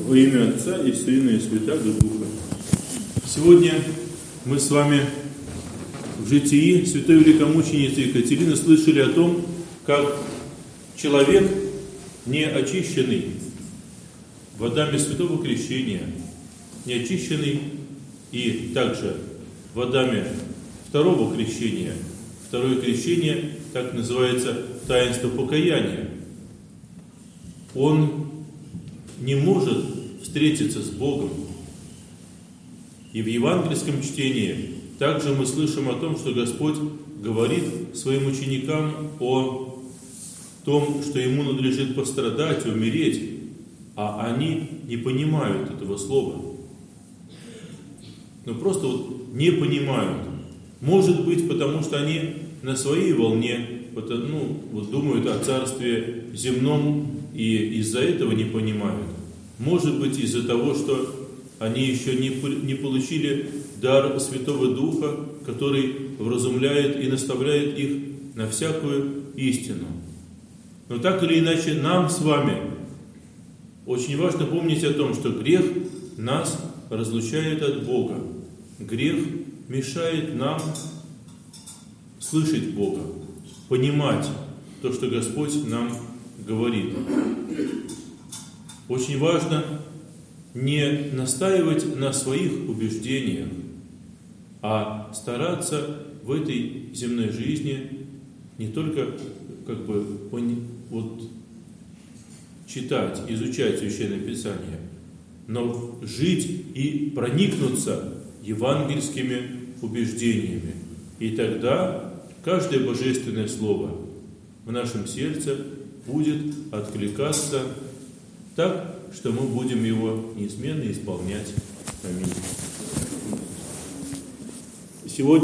Во имя Отца и Сына и Святаго Духа. Сегодня мы с вами в житии святой великомученицы Екатерины слышали о том, как человек, не очищенный водами святого крещения, не очищенный и также водами второго крещения, второе крещение, так называется таинство покаяния, он не может встретиться с Богом. И в евангельском чтении также мы слышим о том, что Господь говорит своим ученикам о том, что Ему надлежит пострадать, умереть, а они не понимают этого слова. Просто не понимают. Может быть, потому что они на своей волне, думают о царстве земном и из-за этого не понимают. Может быть, из-за того, что они еще не получили дар Святого Духа, который вразумляет и наставляет их на всякую истину. Но так или иначе, нам с вами очень важно помнить о том, что грех нас разлучает от Бога. Грех мешает нам слышать Бога, понимать то, что Господь нам говорит. Очень важно не настаивать на своих убеждениях, а стараться в этой земной жизни не только читать, изучать Священное Писание, но жить и проникнуться евангельскими убеждениями. И тогда каждое божественное слово в нашем сердце будет откликаться так, что мы будем его неизменно исполнять. Аминь. Сегодня